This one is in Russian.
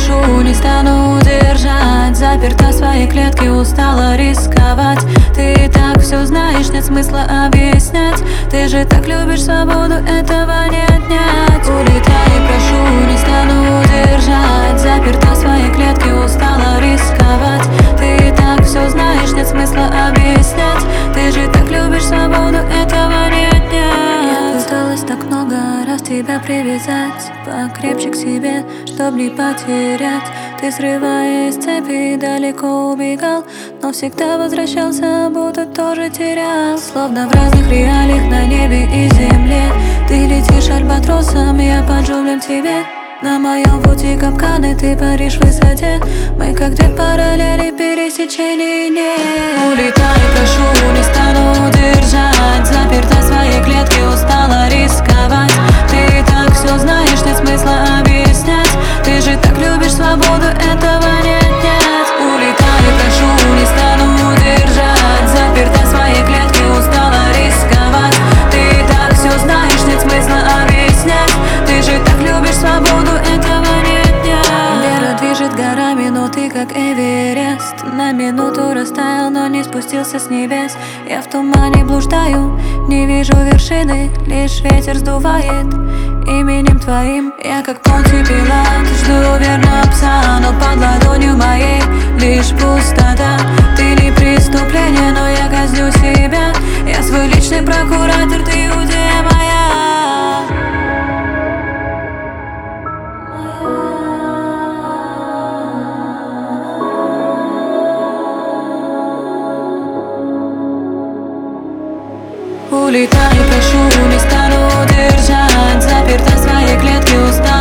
прошу, не стану удержать. Заперта в своей клетке, устала рисковать. Ты и так все знаешь, нет смысла объяснять. Ты же так любишь свободу, этого не отнять. Улетай, прошу, не стану удержать. Заперта в своей клетке, устала рисковать. Ты и так все знаешь, нет смысла объяснять. Ты же так любишь свободу, этого не отнять. Я пыталась так много раз тебя привязать покрепче к себе, чтоб не потерять. Ты, срываясь с цепи, далеко убегал, но всегда возвращался, будто тоже терял. Словно в разных реалиях на небе и земле. Ты летишь альбатросом, я под журавлем тебе. На моем пути капканы, ты паришь в высоте. Мы как две параллели, пересечений нет. Улетай, прошу, не стану удержать. Заперта в своей клетке, устала рисковать. Ты и так все знаешь, нет смысла объяснять. Ты же так любишь свободу, этого не отнять. Улетай, прошу, не стану удержать. Заперта в своей клетке, устала рисковать. Ты и так все знаешь, нет смысла объяснять. Ты же так любишь свободу, этого не отнять. Вера движет горами, но ты как Эверест. На минуту растаял, но не спустился с небес. Я в тумане блуждаю, не вижу вершины. Лишь ветер сдувает именем твоим. Я как Понтий Пилат, жду верного пса, но под ладонью моей лишь пустота. Ты не преступление, но я казню себя. Я свой личный прокуратор, ты иудея моя. Улетай, прошу, не стану удержать. Заперта в своей клетке, устала